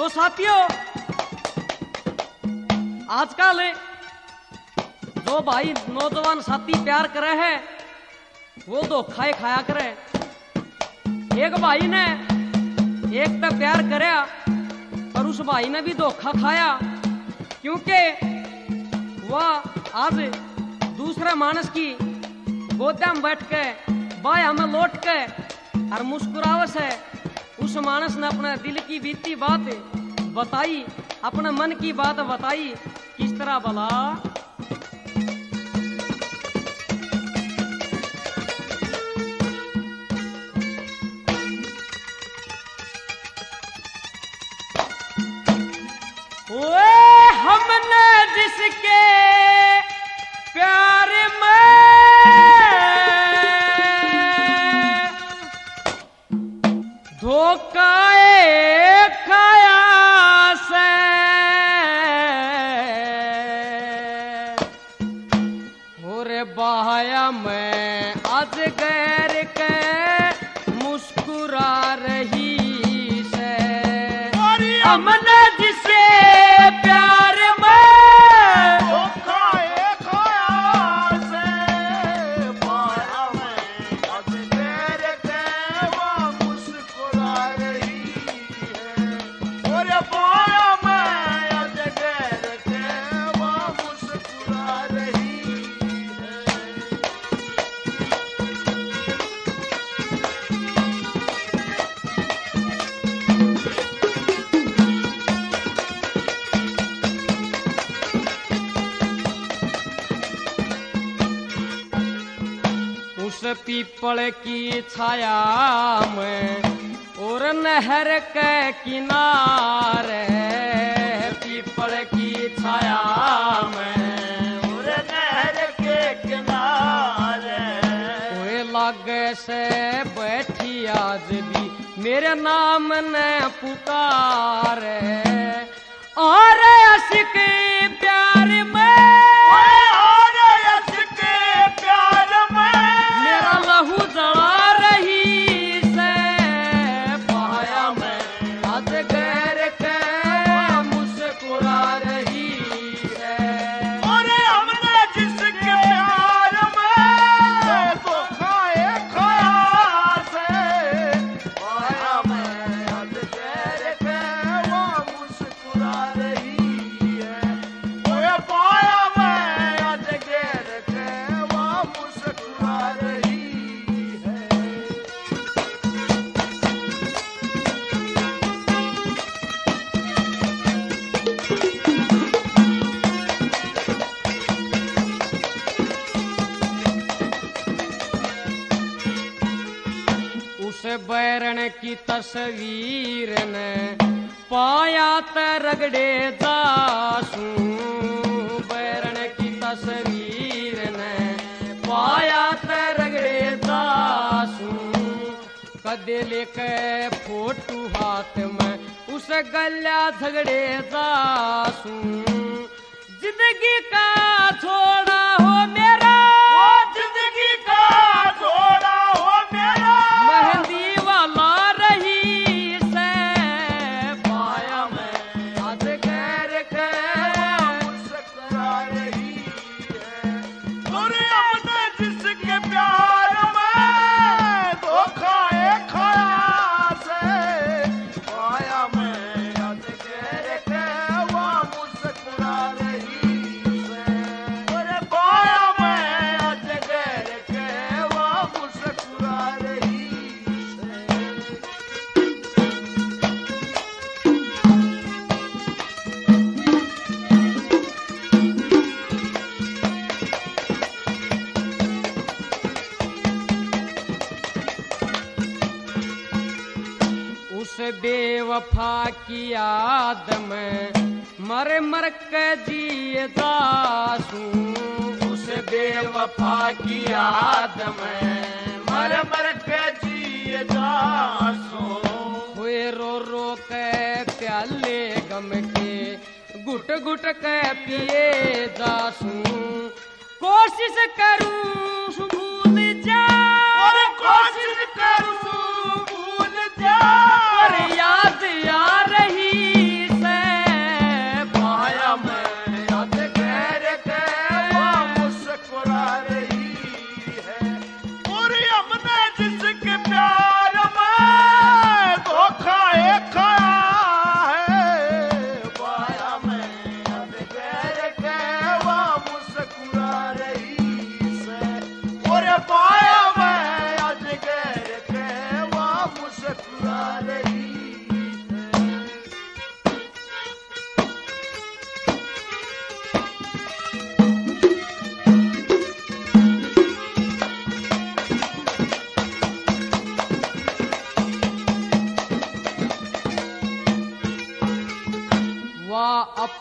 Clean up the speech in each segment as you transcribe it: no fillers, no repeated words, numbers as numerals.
तो साथियों, आजकल जो भाई नौजवान साथी प्यार करे है वो धोखा ही खाया करे। एक भाई ने एक तो प्यार करया और उस भाई ने भी धोखा खाया, क्योंकि वह आज दूसरे मानस की गोदा में बैठ के बाया में लौट के और मुस्कुरावस है। उस मानस ने अपने दिल की बीती बात बताई, अपने मन की बात बताई। किस तरह भला? ओए हमने जिसके प्यार में धोखा खाया से, और बहाया मैं आज गैर के मुस्कुरा रही से। हमने जिसे प्यार में धोखा खाया से, बहाया मैं आज गैर के वो मुस्कुरा रही है। और बहाया मैं आज गैर के वो मुस्कुरा रही है। उस पीपल की छाया में और नहर के किनारे, पीपल की छाया में और नहर के किनारे कोई लागे से बैठी आज भी मेरे नाम ने पुकारे। और असिक प्यार में मेरा लहू जला रही से, बहाया मैं आज गैर के मुस्कुरा रही है। और हमने जिसके प्यार में धोखा खाया से, बहाया मैं आज गैर के वो मुस्कुरा रही है। ओए बहाया मैं आज गैर के वो मुस्कुरा रही है। उस बैरण की तस्वीर ने पाया त रगड़े दासू, बैरण की तस्वीर ने पाया त रगड़े दासू। कदे लेके फोटू हाथ में उस गल्या झगड़े दासू। जिंदगी का छोड़ा हो मेरा, जिंदगी का छोड़ा हो मेरा, मेहंदी वाला रही से, पाया मैं आज गैर के मुस्कुरा रही है। और हमने जिसके प्यार में धोखा खाया से, पाया मैं आज गैर के वो मुस्कुरा रही है। और पाया मैं आज गैर के वो मुस्कुरा रही है। उस बेवफा की याद में मर मर के जिए दासू। उस बेवफा की याद में मर मर के जिए दासो। हुए रो रो के प्याले गम के घुट घुट के पिए दासू। कोशिश करूं भूल जा, और कोशिश करूं भूल जा, पर याद आ रही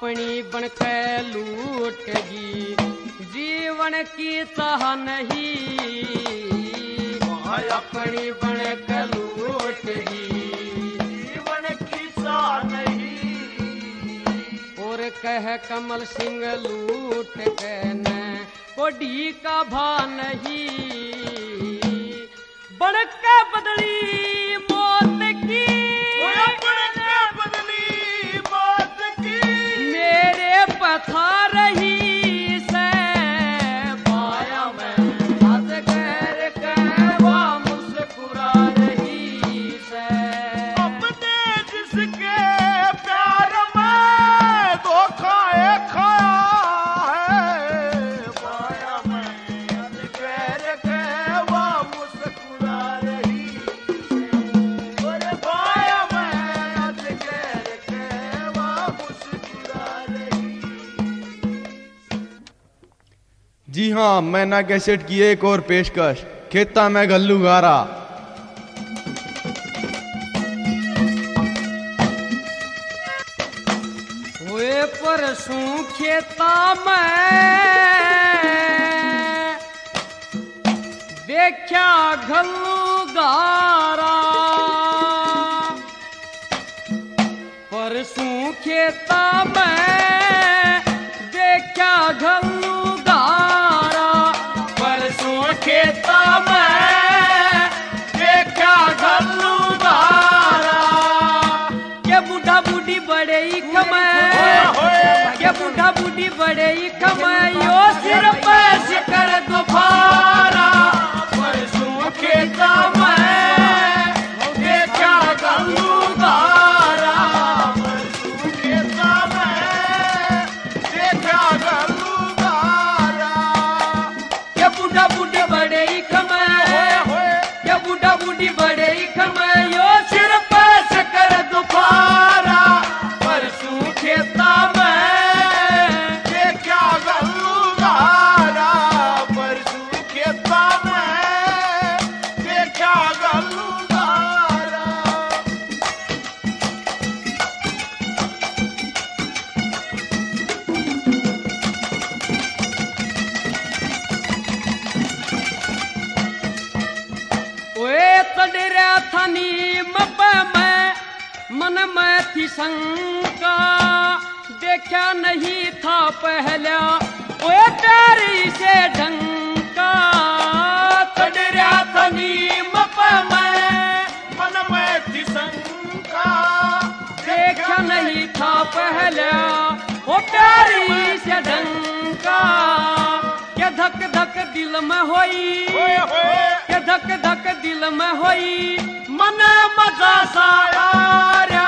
अपनी बनके लूट जी जीवन की चाह नहीं अपनी बनके लूट जी जीवन की चाह नहीं और कह कमल सिंह लूट के न कोडी का भा नहीं बनके बदली मौत की बदली बात की मेरे पथा रही से पाया मैं हाथ कर कहवा मुस्कुरा रही से अपने जिसके प्यार में धोखा खाया है पाया मैं कह के वो मुस्कुरा रही और पाया मैं कह के वो मुस्कुरा रही। जी हाँ, मैना कैसेट की एक और पेशकश, खेता में गल्लू गारा। हुए परसों खेता में देखा घल्लू गारा परसों खेता में देखा घल्लू गारा परसों खेता में देखा घल्लू गारा के बूढ़ा बूढ़ी बड़े ही कमाए के बूढ़ा बूढ़ी बड़े ही कमाए यो सिर पे शिकर दोबारा परसों खेता में देखा घल्लू गारा परसों खेता में देखा घल्लू गारा के बूढ़ा बूढ़ी बड़े ही कमाए के बूढ़ा बूढ़ी बड़े ही कमाए यो सिर पे शिकर दोबारा परसों खेता में देखा घल्लू गारा परसों खेता में देखा घल्लू गारा। ओए तडरा था नीम पे मैं मन में थी शंका देखा नहीं था पहला ओए प्यारी से ढंका तडरा था नीम पे मैं मन में थी शंका देखा नहीं था पहला ओ प्यारी से ढंका के धक धक दिल में होई होए होए के धक धक दिल में होई मन मजा सा आ